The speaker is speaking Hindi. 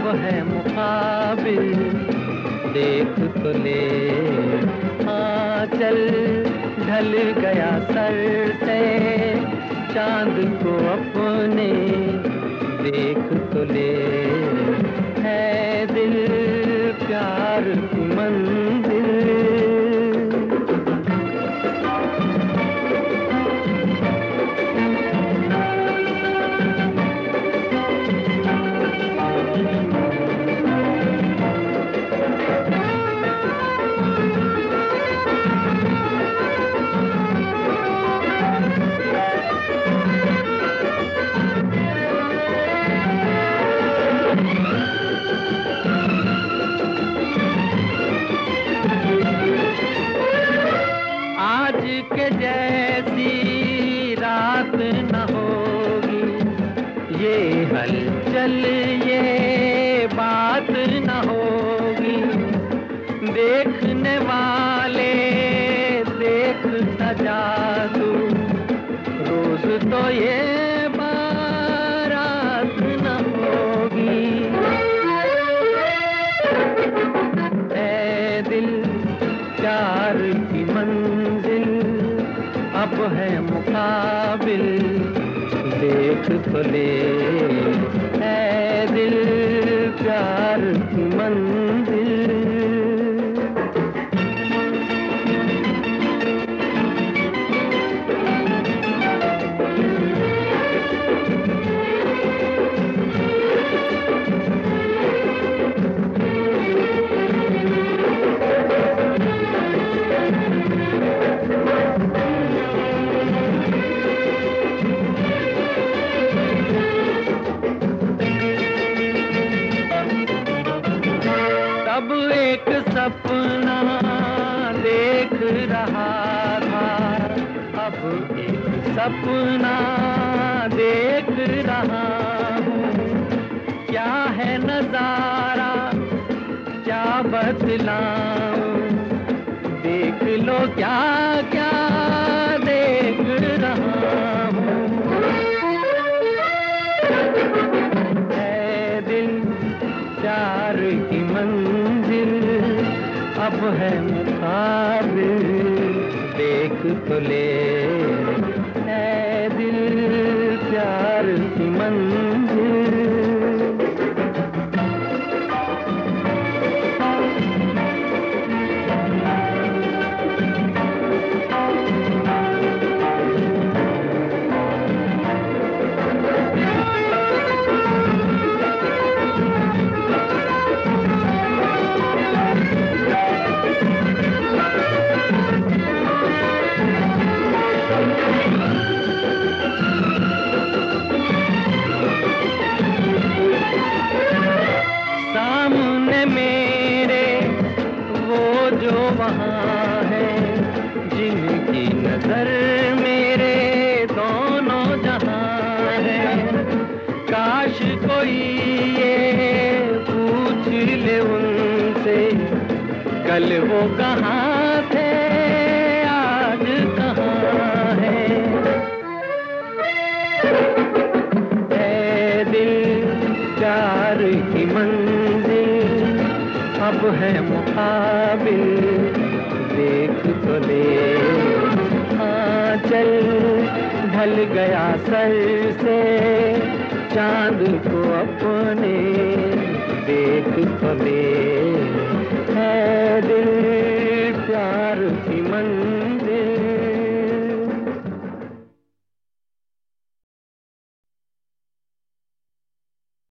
है मुकाबिल, देख तो ले। हाँ चल, ढल गया सर से चांद को अपने, देख तो ले। है दिल प्यार की मंजिल। के जैसी रात न होगी, ये हलचल ये बात न होगी। देखने वाले देख सजा तू, रोज तो ये बारात न होगी। ऐ दिल प्यार की मंजिल, अब है मुकाबिल, देख तो ले। है दिल प्यार की मंजिल। अब एक सपना देख रहा था, अब एक सपना देख रहा हूँ। क्या है नजारा क्या बतलाऊं, देख लो क्या क्या देख रहा हूँ। है दिल प्यार की मंजिल, अब है मुकाबिल, देख तो ले। है दिल प्यार की मंजिल। सामने मेरे वो जो वहाँ है, जिनकी नजर मेरे दोनों जहाँ है। काश कोई ये पूछ ले उनसे, कल वो कहाँ थे आज कहाँ है। ऐ दिल प्यार की मंजिल, अब है मुकाबिल, देख तो ले। हाँ चल, ढल गया सर से चांद को अपने, देख तो ले। है दिल प्यार की मंजिल।